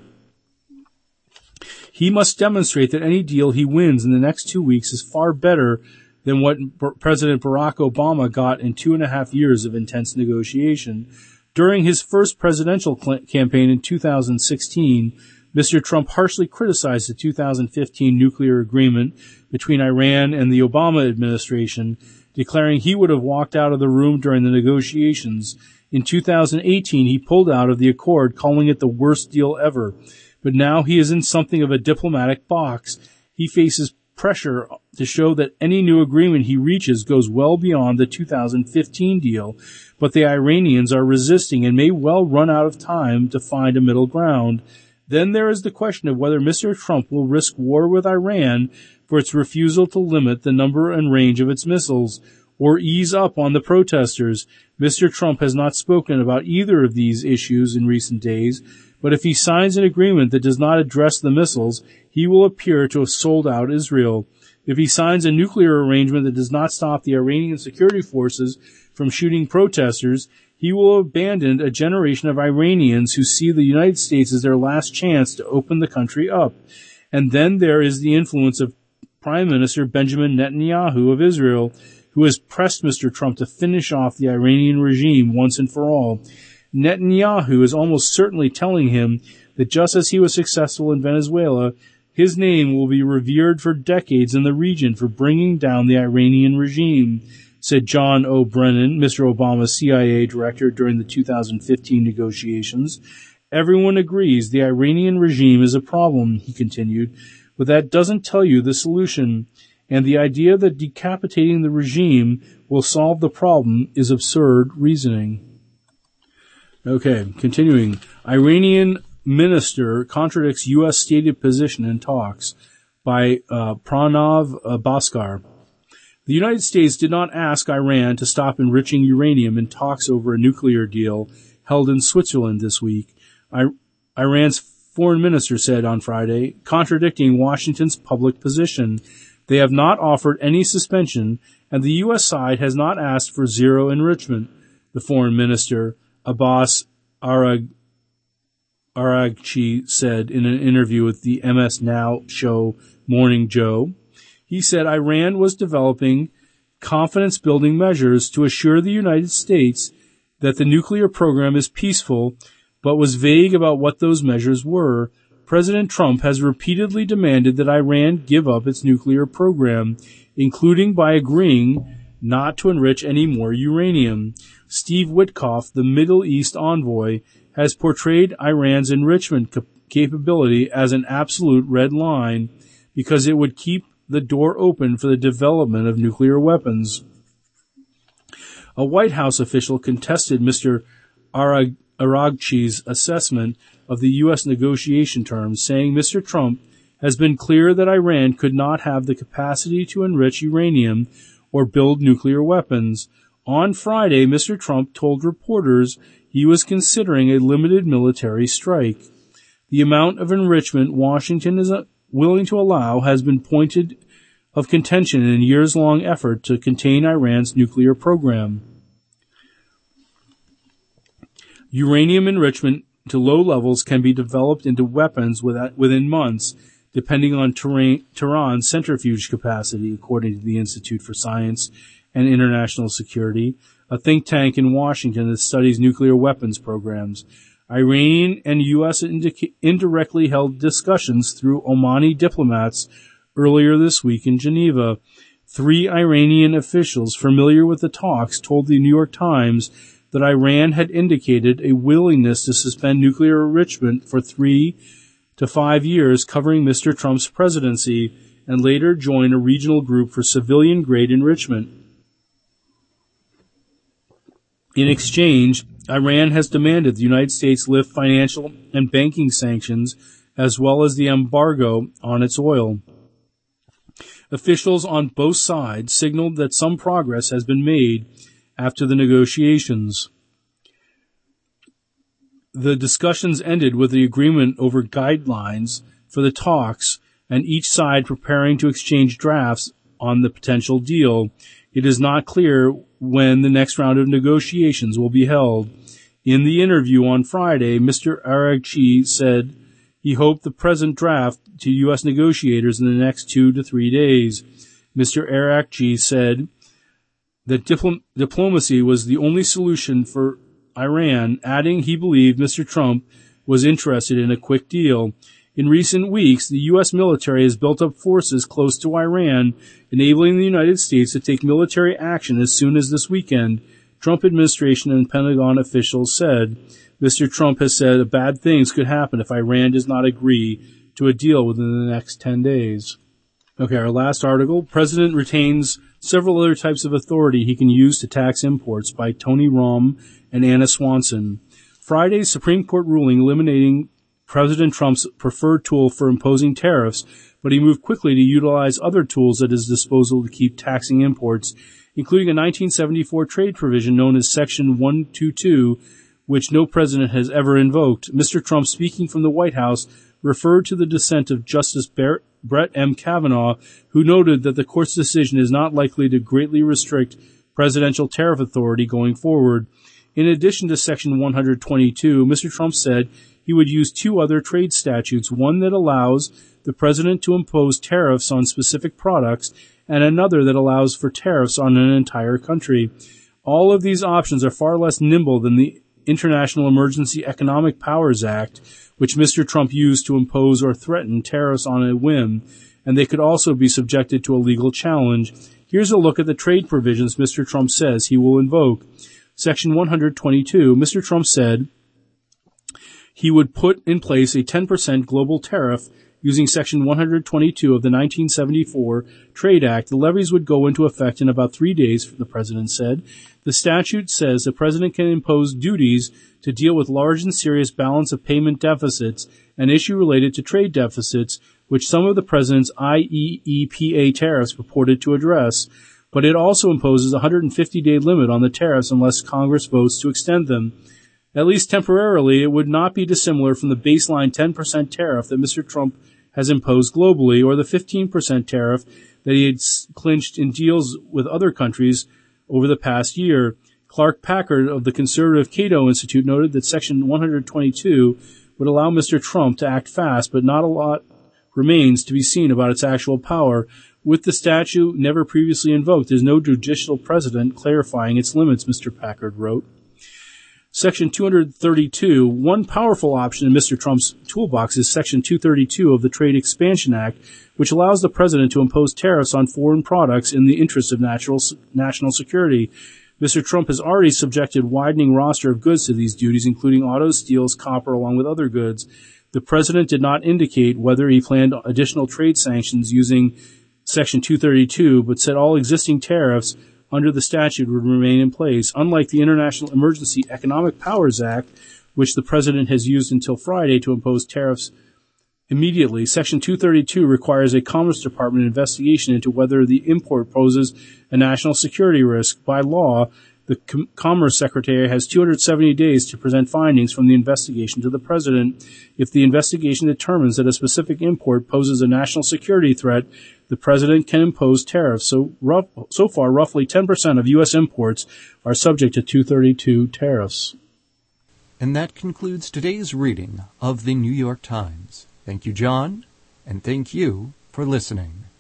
He must demonstrate that any deal he wins in the next two weeks is far better than what President Barack Obama got in two and a half years of intense negotiation. During his first presidential campaign in two thousand sixteen, Mister Trump harshly criticized the two thousand fifteen nuclear agreement between Iran and the Obama administration, declaring he would have walked out of the room during the negotiations. In two thousand eighteen, he pulled out of the accord, calling it the worst deal ever. But now he is in something of a diplomatic box. He faces pressure to show that any new agreement he reaches goes well beyond the two thousand fifteen deal, but the Iranians are resisting and may well run out of time to find a middle ground. Then there is the question of whether Mister Trump will risk war with Iran for its refusal to limit the number and range of its missiles, or ease up on the protesters. Mister Trump has not spoken about either of these issues in recent days, but if he signs an agreement that does not address the missiles, he will appear to have sold out Israel. If he signs a nuclear arrangement that does not stop the Iranian security forces from shooting protesters, he will have abandoned a generation of Iranians who see the United States as their last chance to open the country up. And then there is the influence of Prime Minister Benjamin Netanyahu of Israel, who has pressed Mister Trump to finish off the Iranian regime once and for all. Netanyahu is almost certainly telling him that just as he was successful in Venezuela, his name will be revered for decades in the region for bringing down the Iranian regime, said John O. Brennan, Mister Obama's C I A director during the two thousand fifteen negotiations. Everyone agrees the Iranian regime is a problem, he continued, but that doesn't tell you the solution. And the idea that decapitating the regime will solve the problem is absurd reasoning. Okay, continuing. Iranian minister contradicts U S stated position in talks by uh, Pranav uh, Bhaskar. The United States did not ask Iran to stop enriching uranium in talks over a nuclear deal held in Switzerland this week, I- Iran's foreign minister said on Friday, contradicting Washington's public position. They have not offered any suspension, and the U S side has not asked for zero enrichment, the foreign minister, Abbas Arag- Araghchi, said in an interview with the M S Now show Morning Joe. He said Iran was developing confidence-building measures to assure the United States that the nuclear program is peaceful, but was vague about what those measures were. President Trump has repeatedly demanded that Iran give up its nuclear program, including by agreeing not to enrich any more uranium. Steve Witkoff, the Middle East envoy, has portrayed Iran's enrichment cap- capability as an absolute red line because it would keep the door open for the development of nuclear weapons. A White House official contested Mister Arag- Araghchi's assessment of the U S negotiation terms, saying Mister Trump has been clear that Iran could not have the capacity to enrich uranium or build nuclear weapons. On Friday, Mister Trump told reporters he was considering a limited military strike. The amount of enrichment Washington is willing to allow has been pointed of contention in a years-long effort to contain Iran's nuclear program. Uranium enrichment to low levels can be developed into weapons within months, depending on Tehran's centrifuge capacity, according to the Institute for Science and International Security, a think tank in Washington that studies nuclear weapons programs. Iranian and U S indica- indirectly held discussions through Omani diplomats earlier this week in Geneva. Three Iranian officials familiar with the talks told the New York Times that Iran had indicated a willingness to suspend nuclear enrichment for three to five years covering Mister Trump's presidency and later join a regional group for civilian-grade enrichment. In exchange, Iran has demanded the United States lift financial and banking sanctions as well as the embargo on its oil. Officials on both sides signaled that some progress has been made after the negotiations. The discussions ended with the agreement over guidelines for the talks and each side preparing to exchange drafts on the potential deal. It is not clear when the next round of negotiations will be held. In the interview on Friday, Mister Araghchi said he hoped the present draft to U S negotiators in the next two to three days. Mister Araghchi said that dipl- diplomacy was the only solution for Iran, adding he believed Mister Trump was interested in a quick deal. In recent weeks, the U S military has built up forces close to Iran, enabling the United States to take military action as soon as this weekend, Trump administration and Pentagon officials said. Mister Trump has said bad things could happen if Iran does not agree to a deal within the next ten days. Okay, our last article. President retains several other types of authority he can use to tax imports by Tony Romm and Anna Swanson. Friday's Supreme Court ruling eliminating President Trump's preferred tool for imposing tariffs, but he moved quickly to utilize other tools at his disposal to keep taxing imports, including a nineteen seventy-four trade provision known as Section one twenty-two, which no president has ever invoked. Mister Trump, speaking from the White House, referred to the dissent of Justice Brett M. Kavanaugh, who noted that the court's decision is not likely to greatly restrict presidential tariff authority going forward. In addition to Section one twenty-two, Mister Trump said he would use two other trade statutes, one that allows the president to impose tariffs on specific products and another that allows for tariffs on an entire country. All of these options are far less nimble than the International Emergency Economic Powers Act, which Mister Trump used to impose or threaten tariffs on a whim, and they could also be subjected to a legal challenge. Here's a look at the trade provisions Mister Trump says he will invoke. Section one hundred twenty-two, Mister Trump said he would put in place a ten percent global tariff using Section one hundred twenty-two of the nineteen seventy-four Trade Act. The levies would go into effect in about three days, the president said. The statute says the president can impose duties to deal with large and serious balance of payment deficits and issue related to trade deficits, which some of the president's I E E P A tariffs purported to address, but it also imposes a one hundred fifty day limit on the tariffs unless Congress votes to extend them. At least temporarily, it would not be dissimilar from the baseline ten percent tariff that Mister Trump has imposed globally, or the fifteen percent tariff that he had clinched in deals with other countries over the past year. Clark Packard of the conservative Cato Institute noted that Section one hundred twenty-two would allow Mister Trump to act fast, but not a lot remains to be seen about its actual power. With the statute never previously invoked, there is no judicial precedent clarifying its limits, Mister Packard wrote. Section two hundred thirty-two, one powerful option in Mister Trump's toolbox is Section two thirty-two of the Trade Expansion Act, which allows the president to impose tariffs on foreign products in the interest of natural, national security. Mister Trump has already subjected widening roster of goods to these duties, including autos, steels, copper, along with other goods. The president did not indicate whether he planned additional trade sanctions using Section two thirty-two, but said all existing tariffs under the statute would remain in place. Unlike the International Emergency Economic Powers Act, which the president has used until Friday to impose tariffs immediately, Section two thirty-two requires a Commerce Department investigation into whether the import poses a national security risk. By law, the Com- Commerce Secretary has two hundred seventy days to present findings from the investigation to the president. If the investigation determines that a specific import poses a national security threat, the president can impose tariffs. So, rough, so far, roughly ten percent of U S imports are subject to two thirty-two tariffs. And that concludes today's reading of the New York Times. Thank you, John, and thank you for listening.